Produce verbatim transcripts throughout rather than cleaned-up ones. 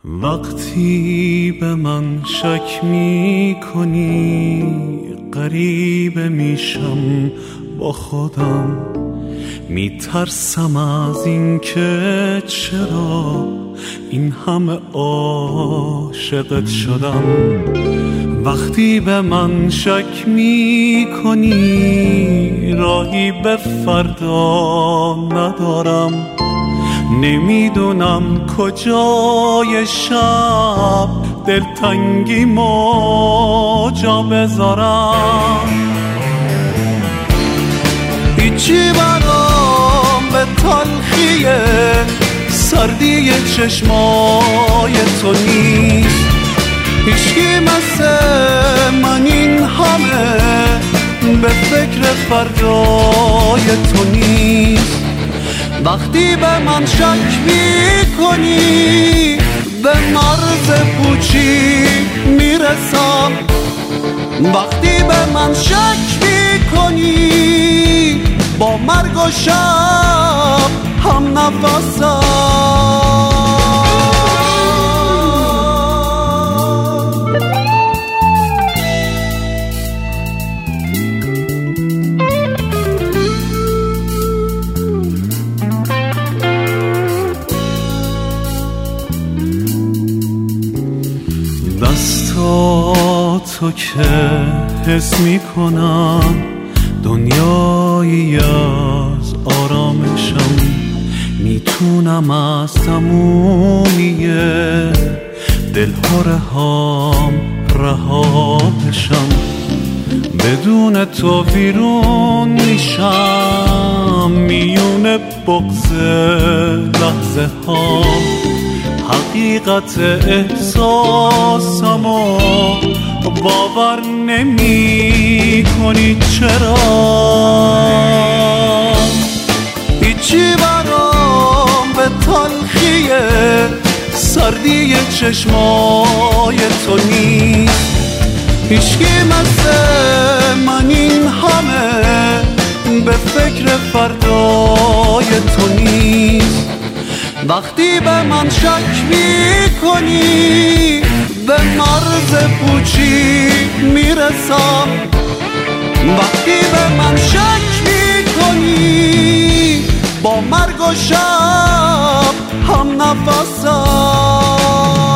وقتی به من شک می کنی غریبه میشم با خودم، میترسم از این که چرا این همه عاشقت شدم. وقتی به من شک می کنی راهی به فردا ندارم، نمیدونم کجای شب دلتنگی موجا بذارم. هیچی برام به تلخیه سردی چشمای تو نیست، هیچکی مثل من این همه به فکر فردای تو نیست. وقتی به من شک می کنی به مرز پوچی میرسم، وقتی به من شک می کنی با مرگ و شب هم نفسم. دستاتو که حس میکنم دنیایی از آرامشم، میتونم از تمومی دلها رهام رها بشم. بدون تو ویرون میشم میون بغض لحظه ها، حقیقت احساسمو باور نمی کنی چرا؟ هیچی برام به تلخیه سردی چشمای تو نیست، هیچکی مثل من این همه به فکر فردای تو نیست. وقتی به من شک می کنی به مرز پوچی میرسم، وقتی به من شک می کنی با مرگ و شب هم نفسم.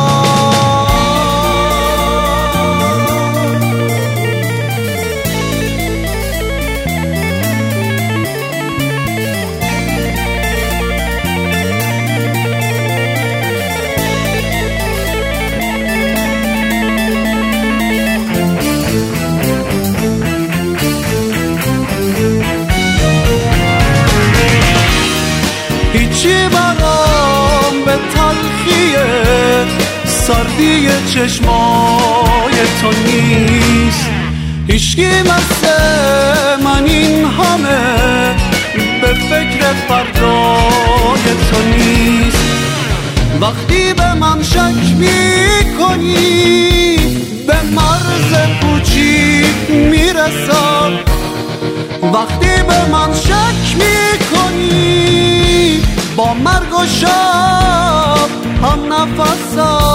هیچی برام به تلخیه سردی چشمای تو نیست، هیچکی مثل من این همه به فکر فردای تو نیست. وقتی به من شک می کنی به مرز پوچی میرسم، وقتی به من شک می کنی با مرگ و شب هم نفسم.